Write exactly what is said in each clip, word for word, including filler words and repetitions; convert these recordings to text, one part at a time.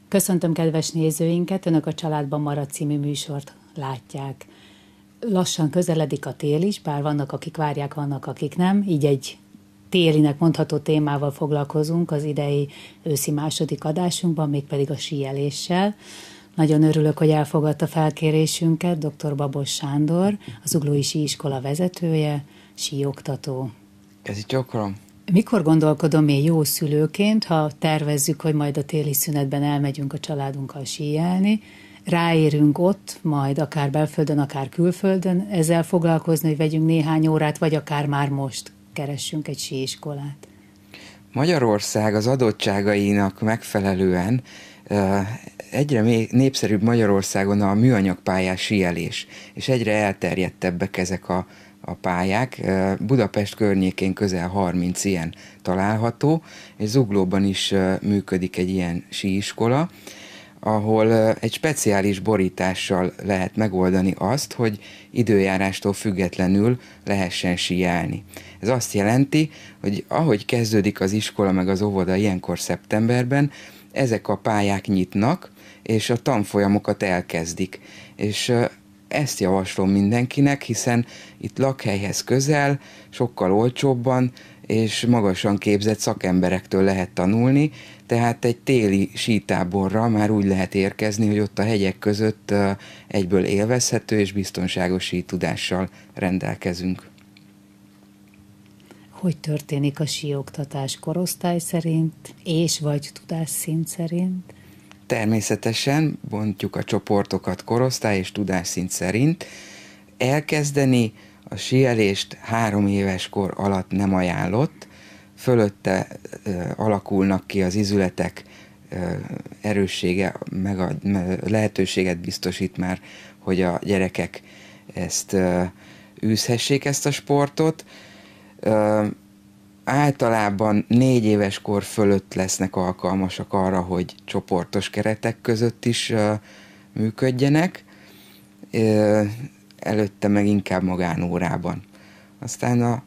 Köszöntöm kedves nézőinket, Önök a Családban maradt című műsort látják. Lassan közeledik a tél is, bár vannak, akik várják, vannak, akik nem. Így egy télinek mondható témával foglalkozunk az idei őszi második adásunkban, mégpedig a síeléssel. Nagyon örülök, hogy elfogadta felkérésünket dr. Babos Sándor, az Zuglói Síiskola vezetője, síoktató. Kezdj gyakorlam. Mikor gondolkodom én jó szülőként, ha tervezzük, hogy majd a téli szünetben elmegyünk a családunkkal síelni, ráérünk ott, majd akár belföldön, akár külföldön ezzel foglalkozni, hogy vegyünk néhány órát, vagy akár már most keressünk egy síiskolát? Magyarország az adottságainak megfelelően egyre népszerűbb Magyarországon a műanyagpályás síelés, és egyre elterjedtebbek ezek a, a pályák. Budapest környékén közel harminc ilyen található, és Zuglóban is működik egy ilyen síiskola, ahol egy speciális borítással lehet megoldani azt, hogy időjárástól függetlenül lehessen síelni. Ez azt jelenti, hogy ahogy kezdődik az iskola meg az óvoda ilyenkor szeptemberben, ezek a pályák nyitnak, és a tanfolyamokat elkezdik. És ezt javaslom mindenkinek, hiszen itt lakhelyhez közel, sokkal olcsóbban és magasan képzett szakemberektől lehet tanulni, tehát egy téli sítáborra már úgy lehet érkezni, hogy ott a hegyek között egyből élvezhető és biztonságos sítudással rendelkezünk. Hogy történik a síoktatás, korosztály szerint, és vagy tudásszint szerint? Természetesen bontjuk a csoportokat korosztály és tudásszint szerint. Elkezdeni a síelést három éves kor alatt nem ajánlott, fölötte e, alakulnak ki az izületek e, erőssége, meg a lehetőséget biztosít már, hogy a gyerekek ezt e, űzhessék, ezt a sportot. E, általában négy éves kor fölött lesznek alkalmasak arra, hogy csoportos keretek között is e, működjenek, e, előtte meg inkább magánórában. Aztán a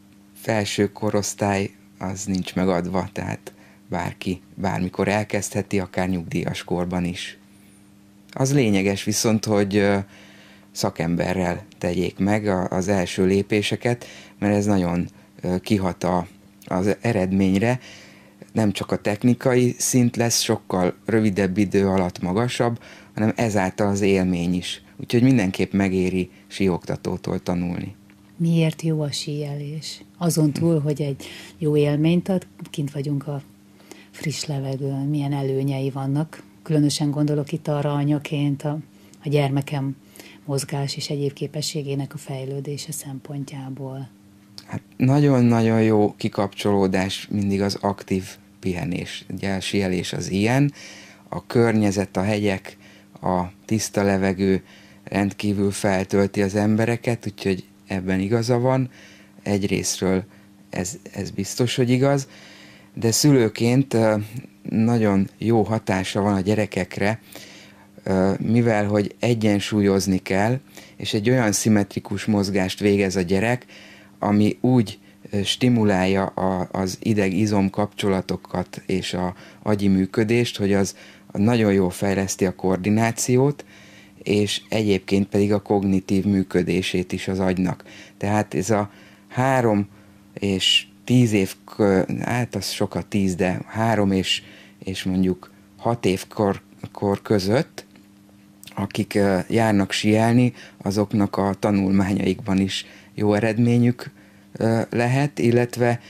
felső korosztály az nincs megadva, tehát bárki bármikor elkezdheti, akár nyugdíjas korban is. Az lényeges viszont, hogy szakemberrel tegyék meg az első lépéseket, mert ez nagyon kihat az eredményre. Nem csak a technikai szint lesz sokkal rövidebb idő alatt magasabb, hanem ezáltal az élmény is. Úgyhogy mindenképp megéri síoktatótól tanulni. Miért jó a síelés? Azon túl, hogy egy jó élményt ad, kint vagyunk a friss levegőn, milyen előnyei vannak. Különösen gondolok itt arra anyaként a, a gyermekem mozgás és egyéb képességének a fejlődése szempontjából. Hát nagyon-nagyon jó kikapcsolódás mindig az aktív pihenés. Ugye a síelés az ilyen, a környezet, a hegyek, a tiszta levegő rendkívül feltölti az embereket, úgyhogy ebben igaza van. Egyrészről ez, ez biztos, hogy igaz, de szülőként nagyon jó hatása van a gyerekekre, mivel hogy egyensúlyozni kell, és egy olyan szimmetrikus mozgást végez a gyerek, ami úgy stimulálja a, az ideg-izom kapcsolatokat és a agyi működést, hogy az nagyon jól fejleszti a koordinációt, és egyébként pedig a kognitív működését is az agynak. Tehát ez a három és tíz év, hát az sokat tíz, de három és, és mondjuk hat évkor kor között, akik járnak síelni, azoknak a tanulmányaikban is jó eredményük lehet, illetve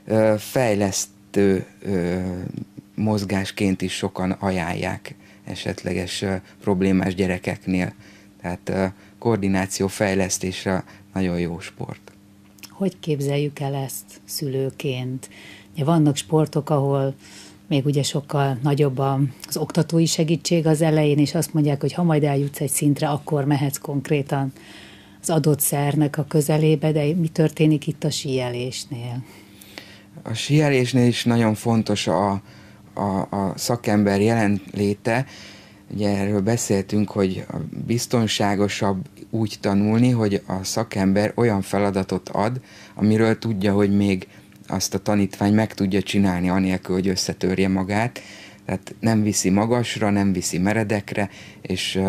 fejlesztő mozgásként is sokan ajánlják esetleges problémás gyerekeknél. Tehát koordináció fejlesztésre nagyon jó sport. Hogy képzeljük el ezt szülőként? Vannak sportok, ahol még ugye sokkal nagyobb az oktatói segítség az elején, és azt mondják, hogy ha majd eljutsz egy szintre, akkor mehetsz konkrétan az adott szernek a közelébe, de mi történik itt a síelésnél? A síelésnél is nagyon fontos a, a, a szakember jelenléte. Ugye erről beszéltünk, hogy biztonságosabb úgy tanulni, hogy a szakember olyan feladatot ad, amiről tudja, hogy még azt a tanítvány meg tudja csinálni, anélkül, hogy összetörje magát. Tehát nem viszi magasra, nem viszi meredekre, és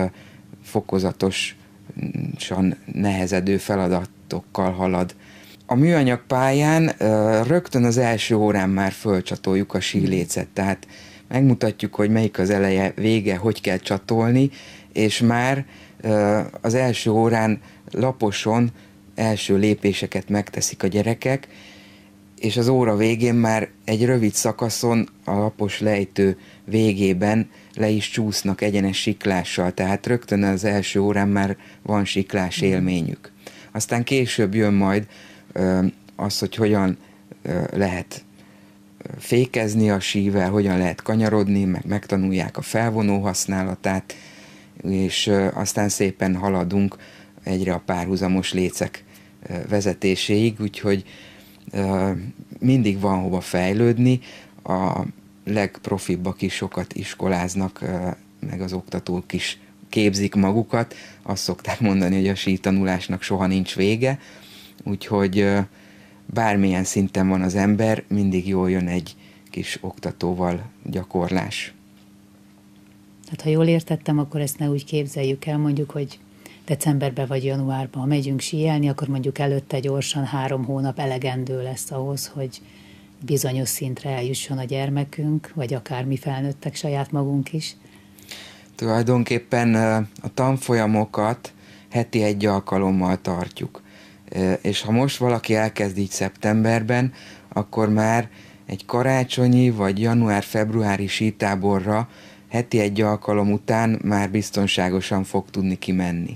fokozatosan nehezedő feladatokkal halad. A műanyag pályán rögtön az első órán már fölcsatoljuk a sílécet, tehát megmutatjuk, hogy melyik az eleje, vége, hogy kell csatolni, és már az első órán laposon első lépéseket megteszik a gyerekek, és az óra végén már egy rövid szakaszon a lapos lejtő végében le is csúsznak egyenes siklással, tehát rögtön az első órán már van siklás élményük. Aztán később jön majd az, hogy hogyan lehet fékezni a sível, hogyan lehet kanyarodni, meg megtanulják a felvonó használatát, és aztán szépen haladunk egyre a párhuzamos lécek vezetéséig, úgyhogy mindig van hova fejlődni, a legprofibbak is sokat iskoláznak, meg az oktatók is képzik magukat, azt szokták mondani, hogy a sítanulásnak soha nincs vége, úgyhogy bármilyen szinten van az ember, mindig jól jön egy kis oktatóval gyakorlás. Hát ha jól értettem, akkor ezt ne úgy képzeljük el, mondjuk, hogy decemberben vagy januárban, ha megyünk síelni, akkor mondjuk előtte gyorsan három hónap elegendő lesz ahhoz, hogy bizonyos szintre eljusson a gyermekünk, vagy akár mi felnőttek saját magunk is. Tulajdonképpen a tanfolyamokat heti egy alkalommal tartjuk. És ha most valaki elkezd így szeptemberben, akkor már egy karácsonyi vagy január-februári sítáborra heti egy alkalom után már biztonságosan fog tudni kimenni.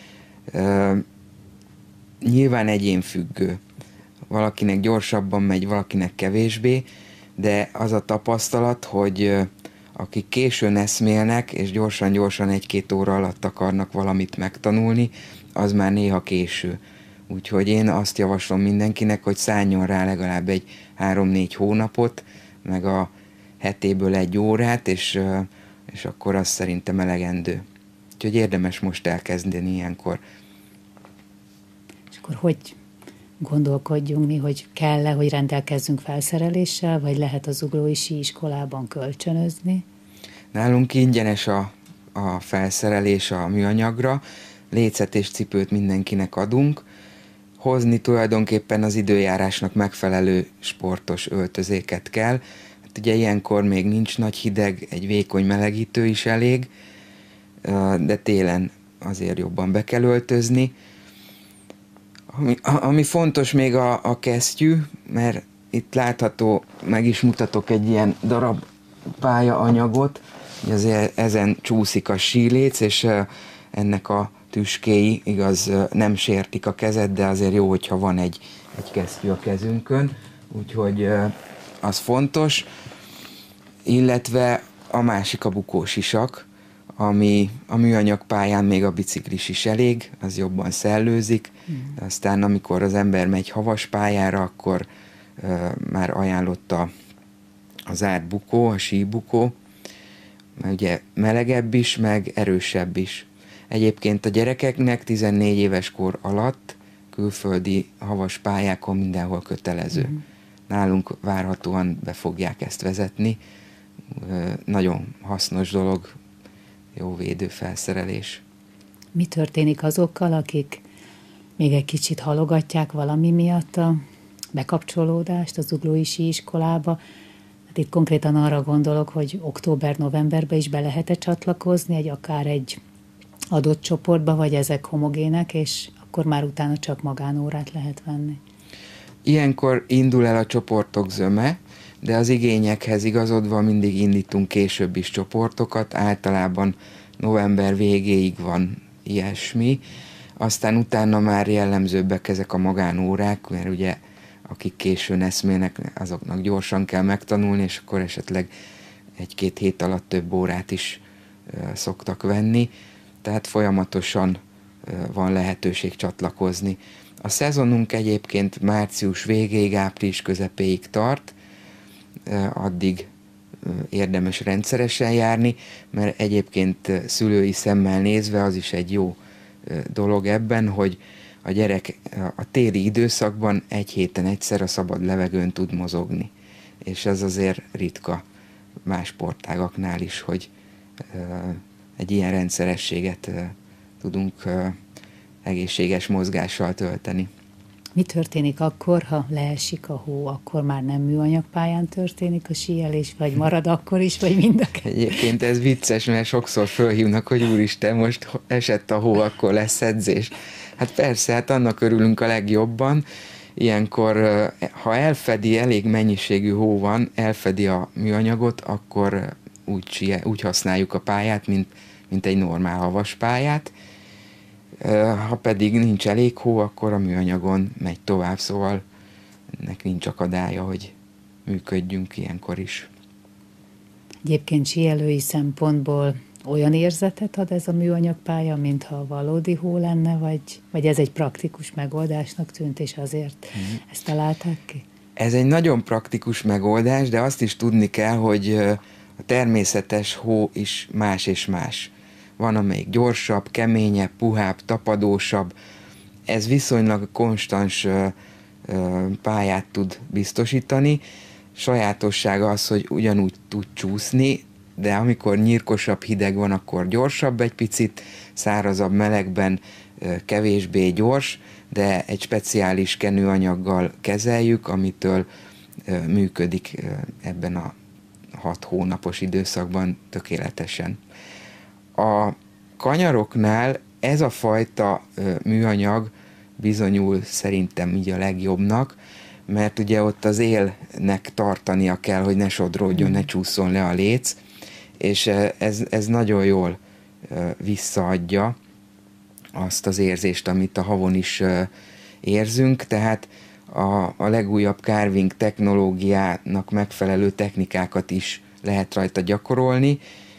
Nyilván egyénfüggő. Valakinek gyorsabban megy, valakinek kevésbé, de az a tapasztalat, hogy akik későn eszmélnek, és gyorsan-gyorsan egy-két óra alatt akarnak valamit megtanulni, az már néha késő. Úgyhogy én azt javaslom mindenkinek, hogy szálljon rá legalább egy három-négy hónapot, meg a hetéből egy órát, és, és akkor az szerintem elegendő. Úgyhogy érdemes most elkezdeni ilyenkor. És akkor hogy gondolkodjunk mi, hogy kell-e, hogy rendelkezzünk felszereléssel, vagy lehet az uglói síiskolában kölcsönözni? Nálunk ingyenes a, a felszerelés a műanyagra, lécet és cipőt mindenkinek adunk, hozni tulajdonképpen az időjárásnak megfelelő sportos öltözéket kell. Hát ugye ilyenkor még nincs nagy hideg, egy vékony melegítő is elég, de télen azért jobban be kell öltözni. Ami, ami fontos még a, a kesztyű, mert itt látható, meg is mutatok egy ilyen darab pályaanyagot, hogy azért ezen csúszik a síléc, és ennek a tüskéi, igaz, nem sértik a kezed, de azért jó, hogyha van egy, egy kesztyű a kezünkön, úgyhogy az fontos, illetve a másik a bukósisak, ami a műanyag pályán még a biciklis is elég, az jobban szellőzik, mm. aztán amikor az ember megy havas pályára, akkor uh, már ajánlott a, a zárt bukó, a síbukó, mert ugye melegebb is, meg erősebb is. Egyébként a gyerekeknek tizennégy éves kor alatt külföldi havas pályákon mindenhol kötelező. Mm. Nálunk várhatóan be fogják ezt vezetni. Nagyon hasznos dolog, jó védőfelszerelés. Mi történik azokkal, akik még egy kicsit halogatják valami miatt a bekapcsolódást az uglói síiskolába? Hát itt konkrétan arra gondolok, hogy október-novemberben is be lehet-e csatlakozni, egy akár egy adott csoportba, vagy ezek homogének, és akkor már utána csak magánórát lehet venni. Ilyenkor indul el a csoportok zöme, de az igényekhez igazodva mindig indítunk később is csoportokat, általában november végéig van ilyesmi, aztán utána már jellemzőbbek ezek a magánórák, mert ugye akik későn eszmélnek, azoknak gyorsan kell megtanulni, és akkor esetleg egy-két hét alatt több órát is uh, szoktak venni, tehát folyamatosan uh, van lehetőség csatlakozni. A szezonunk egyébként március végéig, április közepéig tart, addig érdemes rendszeresen járni, mert egyébként szülői szemmel nézve az is egy jó dolog ebben, hogy a gyerek a téli időszakban egy héten egyszer a szabad levegőn tud mozogni, és ez azért ritka. más sportágaknál is, hogy egy ilyen rendszerességet tudunk egészséges mozgással tölteni. Mi történik akkor, ha leesik a hó? Akkor már nem műanyagpályán történik a síelés, vagy marad akkor is, vagy mind a kettő? Egyébként ez vicces, mert sokszor fölhívnak, hogy úristen, most esett a hó, akkor lesz edzés. Hát persze, hát annak örülünk a legjobban. Ilyenkor, ha elfedi, elég mennyiségű hó van, elfedi a műanyagot, akkor úgy, úgy használjuk a pályát, mint, mint egy normál havas pályát. Ha pedig nincs elég hó, akkor a műanyagon megy tovább, szóval ennek nincs akadálya, hogy működjünk ilyenkor is. Egyébként síelői szempontból olyan érzetet ad ez a műanyagpálya, mintha valódi hó lenne, vagy, vagy ez egy praktikus megoldásnak tűnt, és azért hmm. ezt találták ki? Ez egy nagyon praktikus megoldás, de azt is tudni kell, hogy a természetes hó is más és más. Van, amelyik gyorsabb, keményebb, puhább, tapadósabb. Ez viszonylag konstans pályát tud biztosítani. Sajátossága az, hogy ugyanúgy tud csúszni, de amikor nyírkosabb, hideg van, akkor gyorsabb egy picit, szárazabb, melegben kevésbé gyors, de egy speciális kenőanyaggal kezeljük, amitől működik ebben a hat hónapos időszakban tökéletesen. A kanyaroknál ez a fajta műanyag bizonyul szerintem így a legjobbnak, mert ugye ott az élnek tartania kell, hogy ne sodródjon, ne csúszson le a léc, és ez, ez nagyon jól visszaadja azt az érzést, amit a havon is érzünk, tehát a, a legújabb carving technológiának megfelelő technikákat is lehet rajta gyakorolni,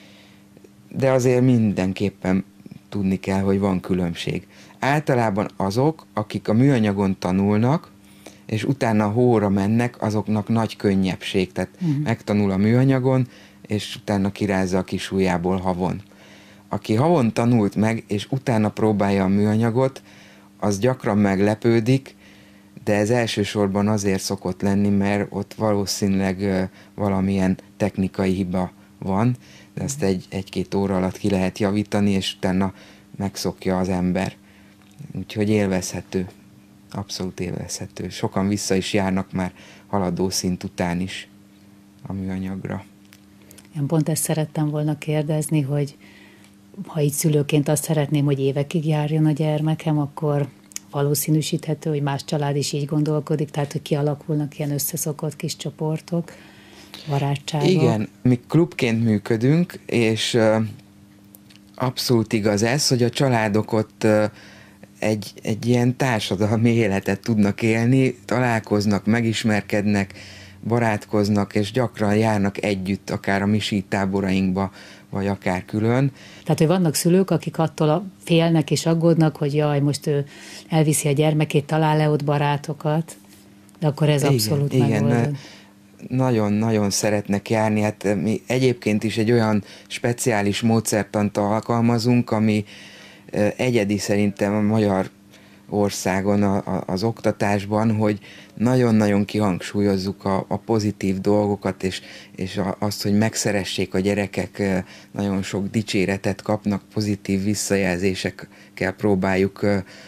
de azért mindenképpen tudni kell, hogy van különbség. Általában azok, akik a műanyagon tanulnak, és utána hóra mennek, azoknak nagy könnyebbség, tehát uh-huh. megtanul a műanyagon, és utána kirázza a kis ujjából havon. Aki havon tanult meg, és utána próbálja a műanyagot, az gyakran meglepődik, de ez elsősorban azért szokott lenni, mert ott valószínűleg valamilyen technikai hiba van, de ezt egy, egy-két óra alatt ki lehet javítani, és utána megszokja az ember. Úgyhogy élvezhető, abszolút élvezhető. Sokan vissza is járnak már haladó szint után is a műanyagra. Én pont ezt szerettem volna kérdezni, hogy ha így szülőként azt szeretném, hogy évekig járjon a gyermekem, akkor valószínűsíthető, hogy más család is így gondolkodik, tehát hogy kialakulnak ilyen összeszokott kis csoportok, barátságok. Igen, mi klubként működünk, és abszolút igaz ez, hogy a családok ott egy, egy ilyen társadalmi életet tudnak élni, találkoznak, megismerkednek, barátkoznak, és gyakran járnak együtt, akár a mi sítáborainkba, vagy akár külön. Tehát, hogy vannak szülők, akik attól félnek és aggódnak, hogy jaj, most ő elviszi a gyermekét, talál-e ott barátokat, de akkor ez igen, abszolút megoldott. Nagyon-nagyon szeretnek járni. Hát mi egyébként is egy olyan speciális módszertant alkalmazunk, ami egyedi szerintem a magyar országon a, a, az oktatásban, hogy nagyon-nagyon kihangsúlyozzuk a, a pozitív dolgokat, és, és a, azt, hogy megszeressék a gyerekek, nagyon sok dicséretet kapnak, pozitív visszajelzésekkel próbáljuk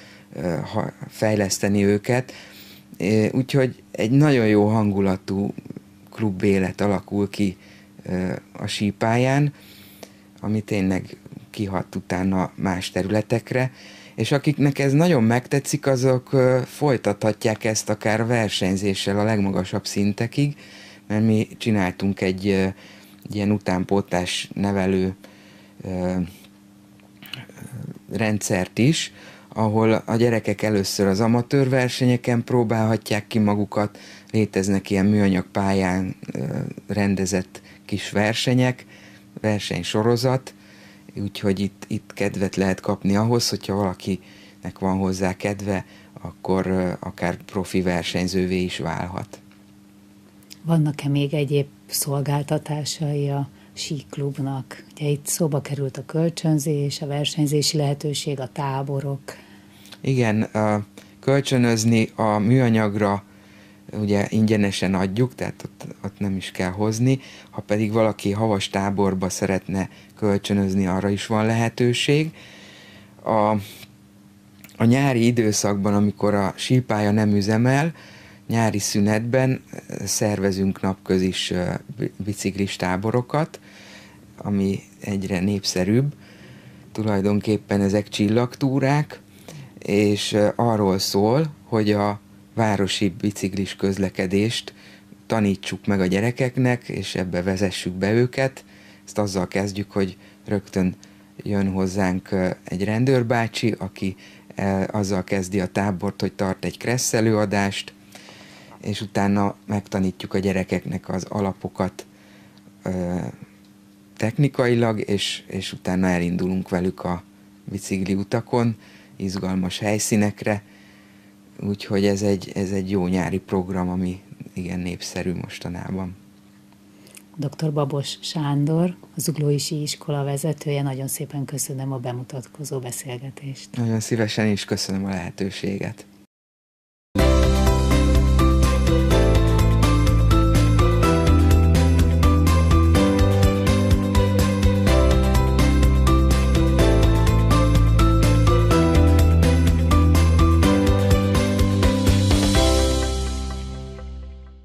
fejleszteni őket. Úgyhogy egy nagyon jó hangulatú klubélet alakul ki a sípályán, ami tényleg kihat utána más területekre, és akiknek ez nagyon megtetszik, azok folytathatják ezt akár a versenyzéssel a legmagasabb szintekig, mert mi csináltunk egy, egy ilyen utánpótlás nevelő rendszert is, ahol a gyerekek először az amatőr versenyeken próbálhatják ki magukat, léteznek ilyen műanyag pályán rendezett kis versenyek, versenysorozat, úgyhogy itt, itt kedvet lehet kapni ahhoz, hogyha valakinek van hozzá kedve, akkor akár profi versenyzővé is válhat. Vannak-e még egyéb szolgáltatásai a síklubnak? Ugye itt szóba került a kölcsönzés, a versenyzési lehetőség, a táborok. Igen, kölcsönözni a műanyagra ugye ingyenesen adjuk, tehát ott, ott nem is kell hozni. Ha pedig valaki havas táborba szeretne kölcsönözni, arra is van lehetőség. A, a nyári időszakban, amikor a sípálya nem üzemel, nyári szünetben szervezünk napközis biciklis táborokat, ami egyre népszerűbb. Tulajdonképpen ezek csillagtúrák, és arról szól, hogy a városi biciklis közlekedést tanítsuk meg a gyerekeknek, és ebbe vezessük be őket. Ezt azzal kezdjük, hogy rögtön jön hozzánk egy rendőrbácsi, aki azzal kezdi a tábort, hogy tart egy kressz előadást, és utána megtanítjuk a gyerekeknek az alapokat technikailag, és, és utána elindulunk velük a bicikli utakon, izgalmas helyszínekre, úgyhogy ez egy, ez egy jó nyári program, ami igen népszerű mostanában. doktor Babos Sándor, a Zuglói Síiskola vezetője, nagyon szépen köszönöm a bemutatkozó beszélgetést. Nagyon szívesen is köszönöm a lehetőséget.